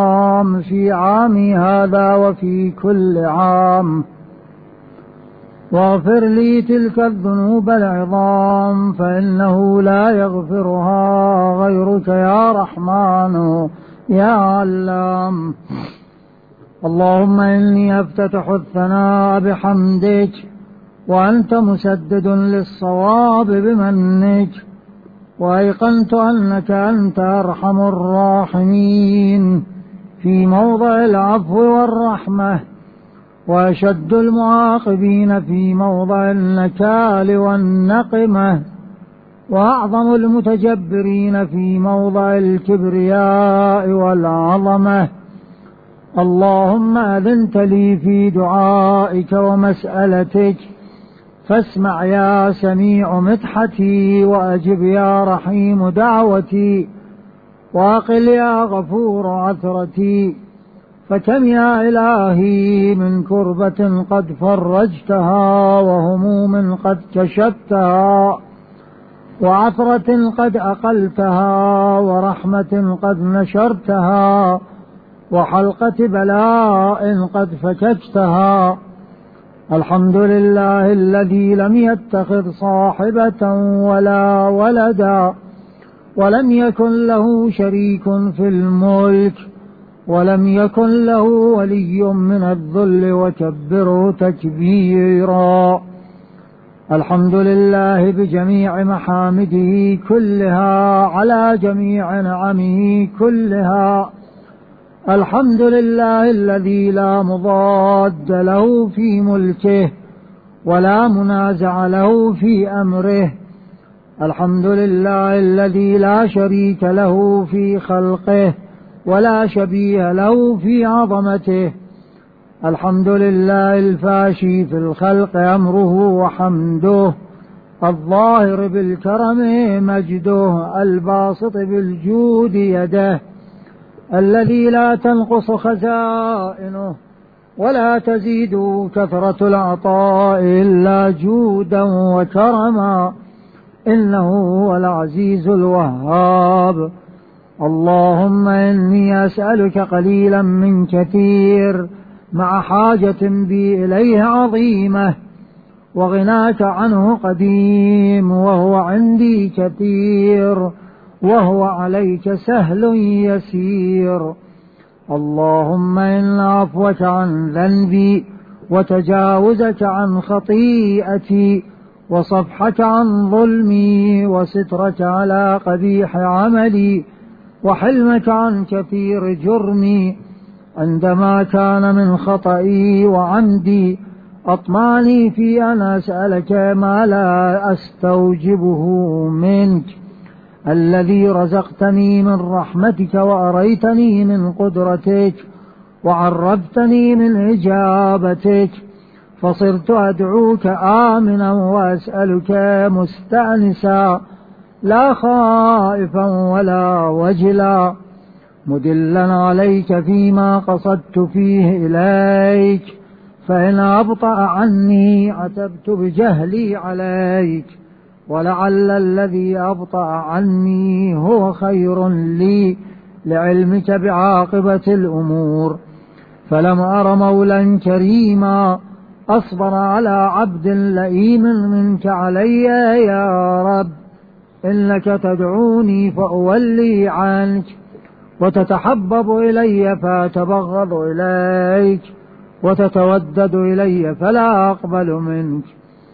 الحرام في عامي هذا وفي كل عام واغفر لي تلك الذنوب العظام فإنه لا يغفرها غيرك يا رحمن يا علام. اللهم إني أفتتح الثناء بحمدك وأنت مسدد للصواب بمنك، وأيقنت أنك أنت أرحم الراحمين في موضع العفو والرحمة، وأشد المعاقبين في موضع النكال والنقمة، وأعظم المتجبرين في موضع الكبرياء والعظمة. اللهم أذنت لي في دعائك ومسألتك، فاسمع يا سميع مدحتي، وأجب يا رحيم دعوتي، وأقل يا غفور عثرتي. فكم يا إلهي من كربة قد فرجتها، وهموم قد كشفتها، وعثرة قد أقلتها، ورحمة قد نشرتها، وحلقة بلاء قد فككتها. الحمد لله الذي لم يتخذ صاحبة ولا ولدا، ولم يكن له شريك في الملك، ولم يكن له ولي من الذل، وكبره تكبيرا. الحمد لله بجميع محامده كلها، على جميع نعمه كلها. الحمد لله الذي لا مضاد له في ملكه، ولا منازع له في أمره. الحمد لله الذي لا شريك له في خلقه، ولا شبيه له في عظمته. الحمد لله الفاشي في الخلق أمره وحمده، الظاهر بالكرم مجده، الباسط بالجود يده، الذي لا تنقص خزائنه ولا تزيد كثرة العطاء إلا جودا وكرما، إنه هو العزيز الوهاب. اللهم إني أسألك قليلا من كثير، مع حاجة بي إليه عظيمة، وغناك عنه قديم، وهو عندي كثير، وهو عليك سهل يسير. اللهم إن عفوك عن ذنبي، وتجاوزك عن خطيئتي، وصفحك عن ظلمي، وسترك على قبيح عملي، وحلمك عن كثير جرمي، عندما كان من خطئي وعمدي، أطمعني في أن أسألك ما لا أستوجبه منك، الذي رزقتني من رحمتك، وأريتني من قدرتك، وعرفتني من إجابتك، فصرت أدعوك آمنا وأسألك مستأنسا، لا خائفا ولا وجلا، مدلا عليك فيما قصدت فيه إليك. فإن أبطأ عني عتبت بجهلي عليك، ولعل الذي أبطأ عني هو خير لي، لعلمك بعاقبة الأمور. فلم أر مولا كريما أصبر على عبد لئيم منك علي يا رب. إنك تدعوني فأولي عنك، وتتحبب إلي فأتبغض إليك، وتتودد إلي فلا أقبل منك.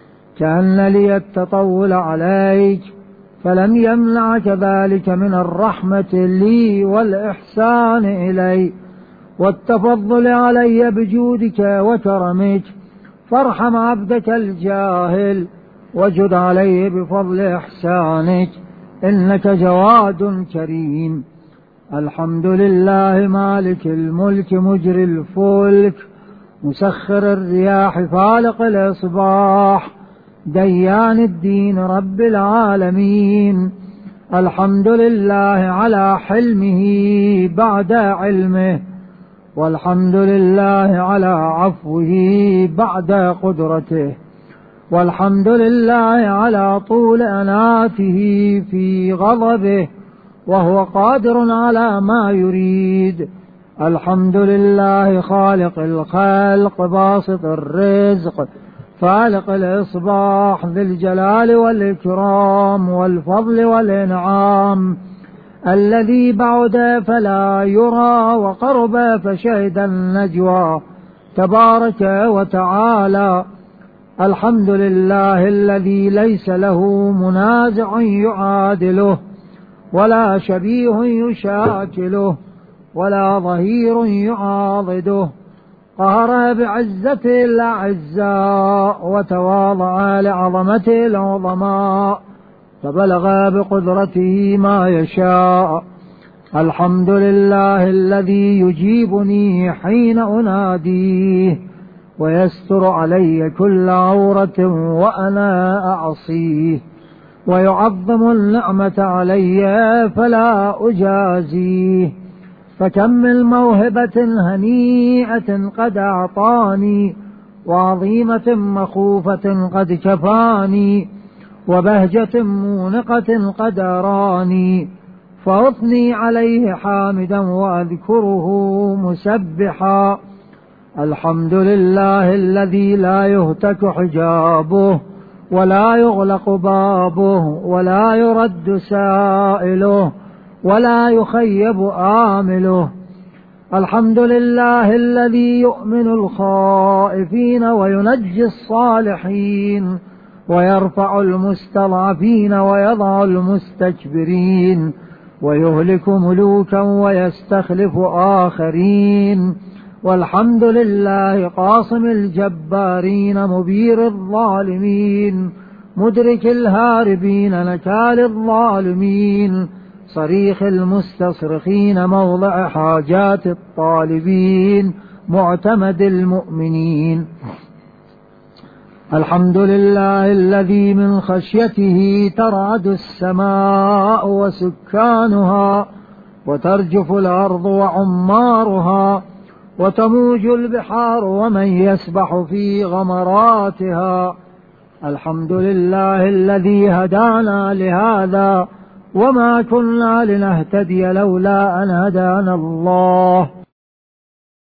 كأن لي التطول عليك، فلم يمنعك ذلك من الرحمة لي والإحسان إلي، والتفضل علي بجودك وكرمك. فارحم عبدك الجاهل، وجد عليه بفضل إحسانك، إنك جواد كريم. الحمد لله مالك الملك، مجري الفلك، مسخر الرياح، فالق الإصباح، ديان الدين، رب العالمين. الحمد لله على حلمه بعد علمه، والحمد لله على عفوه بعد قدرته، والحمد لله على طول أناته في غضبه، وهو قادر على ما يريد. الحمد لله خالق الخلق، باسط الرزق، فالق الإصباح ذي الجلال والإكرام والفضل والإنعام، الذي بعد فلا يرى وقرب فشهد النجوى، تبارك وتعالى. الحمد لله الذي ليس له منازع يعادله، ولا شبيه يشاكله، ولا ظهير يعاضده، قهر بعزته الأعزاء، وتواضع لعظمته العظماء، فبلغ بقدرته ما يشاء. الحمد لله الذي يجيبني حين أناديه، ويستر علي كل عورة وأنا أعصيه، ويعظم النعمة علي فلا أجازيه. فكم من موهبة هنيئة قد أعطاني، وعظيمة مخوفة قد كفاني، وبهجة مونقة قد أراني، فأثني عليه حامدا وأذكره مسبحا. الحمد لله الذي لا يهتك حجابه، ولا يغلق بابه، ولا يرد سائله، ولا يخيب آمله. الحمد لله الذي يؤمن الخائفين وينجي الصالحين، ويرفع المستضعفين ويضع المستكبرين، ويهلك ملوكا ويستخلف آخرين. والحمد لله قاصم الجبارين، مبير الظالمين، مدرك الهاربين، نكال الظالمين، صريخ المستصرخين، موضع حاجات الطالبين، معتمد المؤمنين. الحمد لله الذي من خشيته ترعد السماء وسكانها، وترجف الأرض وعمارها، وتموج البحار ومن يسبح في غمراتها. الحمد لله الذي هدانا لهذا، وما كنا لنهتدي لولا أن هدانا الله.